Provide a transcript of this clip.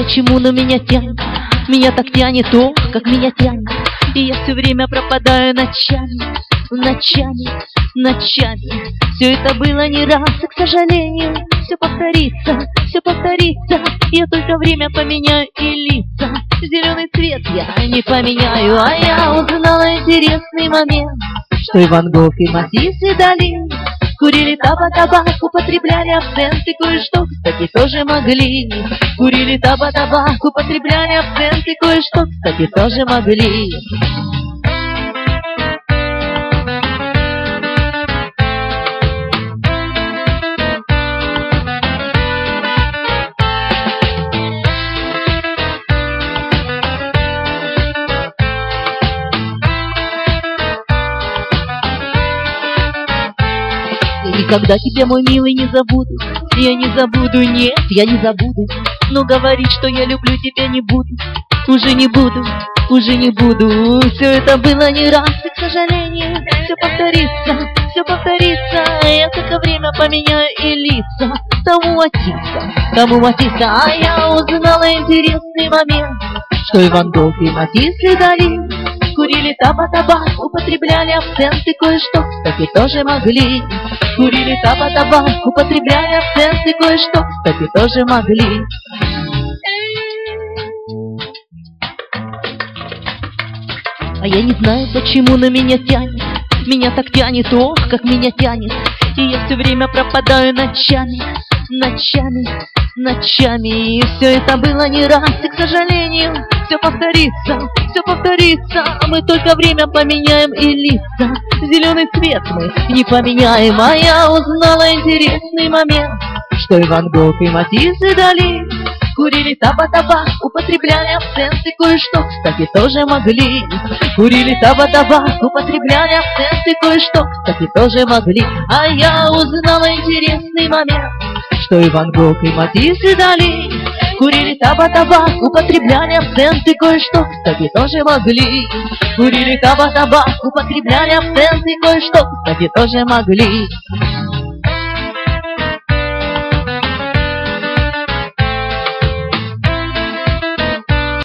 почему, но меня тянет. Меня так тянет, ох, как меня тянет. И я все время пропадаю ночами, ночами, ночами. Все это было не раз, и, к сожалению, все повторится, все повторится. Я только время поменяю и лица. Зеленый цвет я не поменяю. А я узнала интересный момент, что и Ван Гог, и Матисс, и Дали курили табак, употребляли абсент, и кое-что, кстати, тоже могли. Курили табак, употребляли абсент, и кое-что, кстати, тоже могли. И когда тебя, мой милый, не забуду, я не забуду, нет, я не забуду. Но говорить, что я люблю тебя, не буду, уже не буду, уже не буду. Все это было не раз, и, к сожалению, все повторится, все повторится. Я только время поменяю и лица. Тому Матисса, а я узнала интересный момент, что и Ван Гог, и Матисс, и Дали курили табак, употребляли абсент, и кое-что, кстати, тоже могли. Курили табак, употребляли абсент, и кое-что, кстати, тоже могли. А я не знаю, почему, но меня тянет. Меня так тянет, ох, как меня тянет. И я все время пропадаю ночами, ночами, ночами. И все это было не раз, и, к сожалению, все повторится, все повторится. Мы только время поменяем и лица. Зеленый цвет мы не поменяем. А я узнала интересный момент, что и Ван Гог, и Матисс, и Дали курили табак, употребляли абсент, и кое-что, кстати, тоже могли. Курили табак, употребляли абсент, и кое-что, кстати, тоже могли. А я узнала интересный момент, что и Ван Гог, и Матисс, и Дали курили табак, употребляли абсент, и кое-что, кстати, тоже могли. Курили табак, употребляли абсент, и кое-что, кстати, тоже могли.